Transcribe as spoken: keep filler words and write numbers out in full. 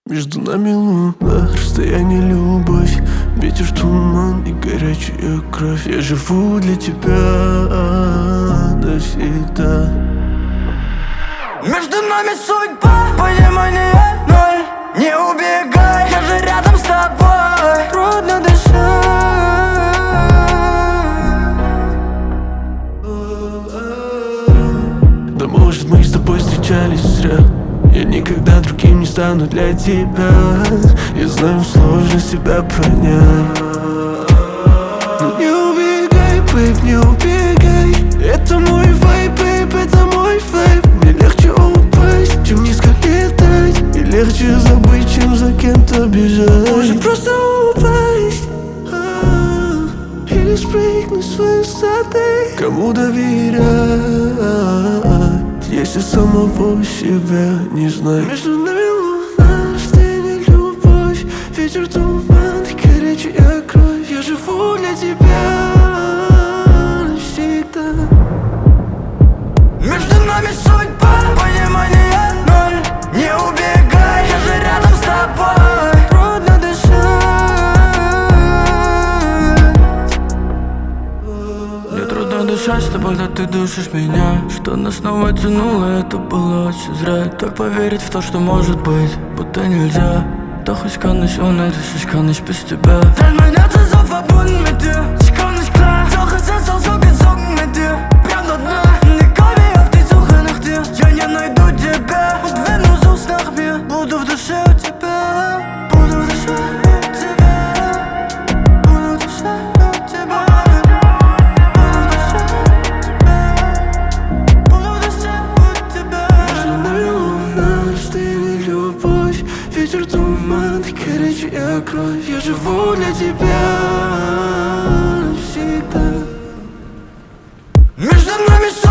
Между нами луна, расстояние, любовь, ветер, туман и горячая кровь. Я живу для тебя навсегда. Между нами судьба, понимание ноль. Не убегай, я же рядом с тобой. Трудно дышать. Да может мы с тобой встречались зря. Я никогда другим не стану для тебя. Я знаю, сложно себя понять. Но не убегай, бэйб, не убегай. Это мой вайб, бэйб, это мой вайб. Мне легче упасть, чем низко летать. И легче забыть, чем за кем-то бежать. Может просто упасть, а, или спрыгнуть с высоты. Кому доверять, если самого себя не знаю? Между нами луна, расстояние, любовь, ветер, туман и горячая кровь. Я живу для тебя навсегда. Между нами судьба, понимание ноль. Не убегай, я же рядом с тобой. Трудно дышать. Мне трудно дышать с тобой, когда ты душишь меня. Что нас снова тянуло, это было очень зря. Так поверить в то, что может быть, будто нельзя. Doch ich kann nicht ohne dich, ich kann nicht bis тебя. Denn mein Herz ist so verbunden mit dir. Ich komm nicht klar, doch es ist auch so gesunken mit dir. Прям до дна, egal wie auf die Suche nach dir. Я не найду тебя, und wenn du suchst nach mir, буду в душе у тебя. Буду в душе у тебя. Буду в душе у тебя. Буду в душе у тебя. Буду в душе у тебя. Между нами луна, расстояние, любовь, ветер, туман и горячая кровь. Я живу для тебя навсегда. Между нами